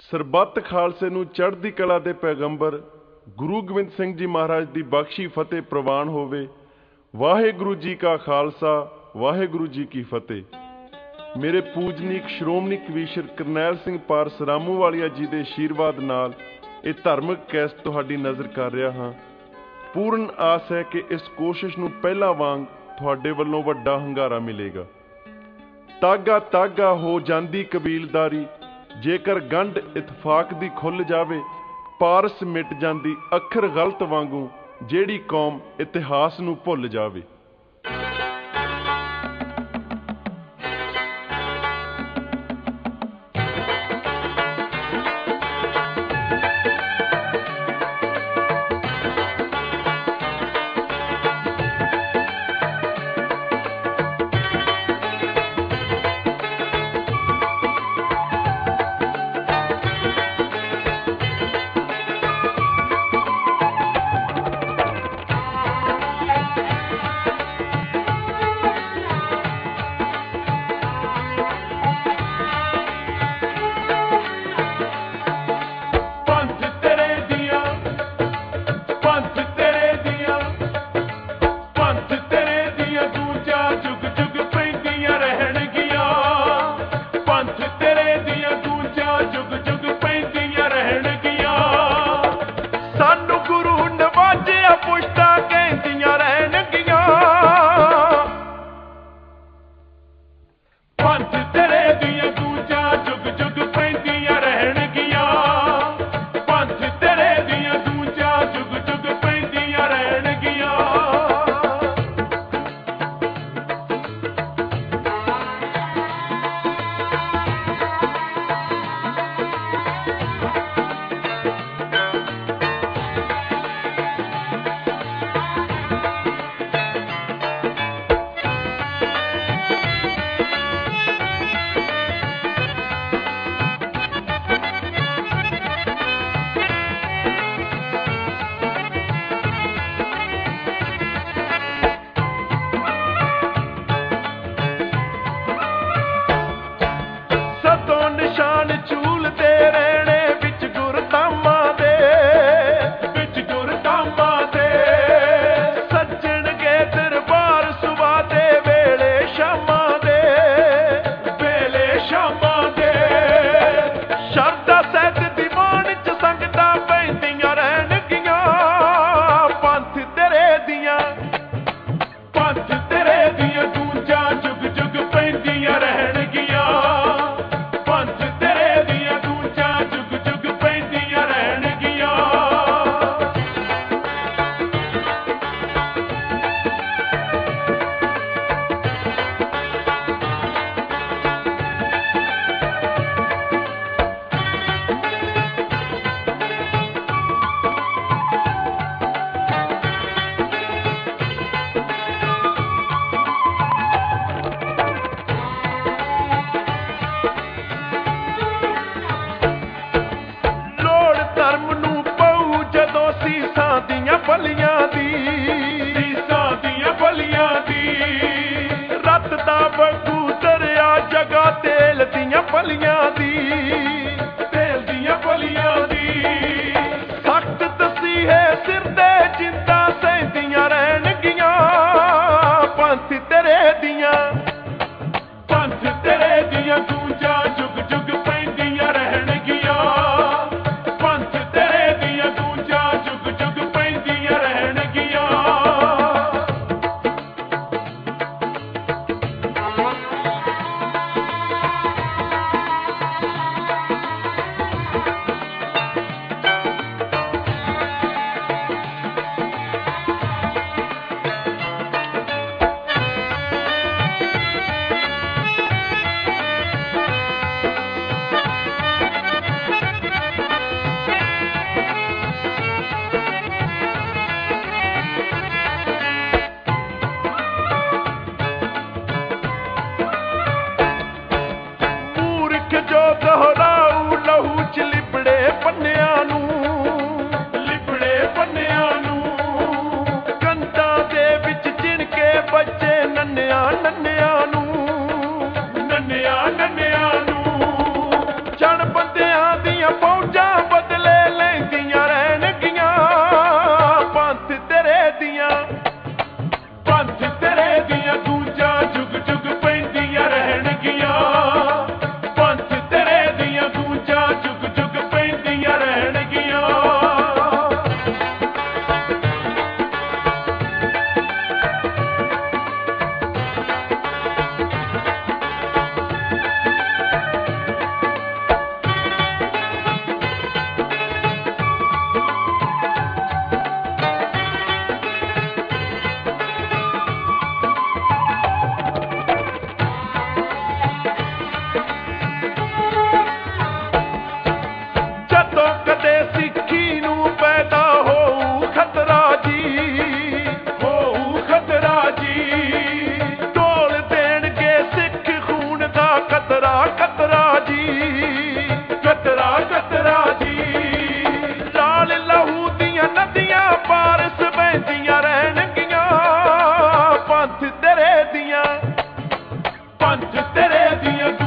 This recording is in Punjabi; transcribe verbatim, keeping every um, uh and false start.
ਸਰਬੱਤ ਖਾਲਸੇ ਨੂੰ ਚੜ੍ਹਦੀ ਕਲਾ ਦੇ ਪੈਗੰਬਰ ਗੁਰੂ ਗੋਬਿੰਦ ਸਿੰਘ ਜੀ ਮਹਾਰਾਜ ਦੀ ਬਖਸ਼ੀ ਫਤਿਹ ਪ੍ਰਵਾਨ ਹੋਵੇ। ਵਾਹਿਗੁਰੂ ਜੀ ਕਾ ਖਾਲਸਾ, ਵਾਹਿਗੁਰੂ ਜੀ ਕੀ ਫਤਿਹ। ਮੇਰੇ ਪੂਜਨੀਕ ਸ਼੍ਰੋਮਣੀ ਕਵੀਸ਼ਰ ਕਰਨੈਲ ਸਿੰਘ ਪਾਰਸ ਰਾਮੂਵਾਲੀਆ ਜੀ ਦੇ ਆਸ਼ੀਰਵਾਦ ਨਾਲ ਇਹ ਧਾਰਮਿਕ ਕੈਸਟ ਤੁਹਾਡੀ ਨਜ਼ਰ ਕਰ ਰਿਹਾ ਹਾਂ। ਪੂਰਨ ਆਸ ਹੈ ਕਿ ਇਸ ਕੋਸ਼ਿਸ਼ ਨੂੰ ਪਹਿਲਾਂ ਵਾਂਗ ਤੁਹਾਡੇ ਵੱਲੋਂ ਵੱਡਾ ਹੁੰਗਾਰਾ ਮਿਲੇਗਾ। ਤਾਗਾ ਤਾਗਾ ਹੋ ਜਾਂਦੀ ਕਬੀਲਦਾਰੀ, ਜੇਕਰ ਗੰਢ ਇਤਫਾਕ ਦੀ ਖੁੱਲ੍ਹ ਜਾਵੇ। ਪਾਰਸ ਮਿਟ ਜਾਂਦੀ ਅੱਖਰ ਗਲਤ ਵਾਂਗੂ, ਜਿਹੜੀ ਕੌਮ ਇਤਿਹਾਸ ਨੂੰ ਭੁੱਲ ਜਾਵੇ। ਪੈਂਦੀਆਂ ਰਹਿਣਗੀਆਂ। ਤੇਰੇ ਦੀਆਂ ਪੰਜ ਤੇਰੇ ਦੀਆਂ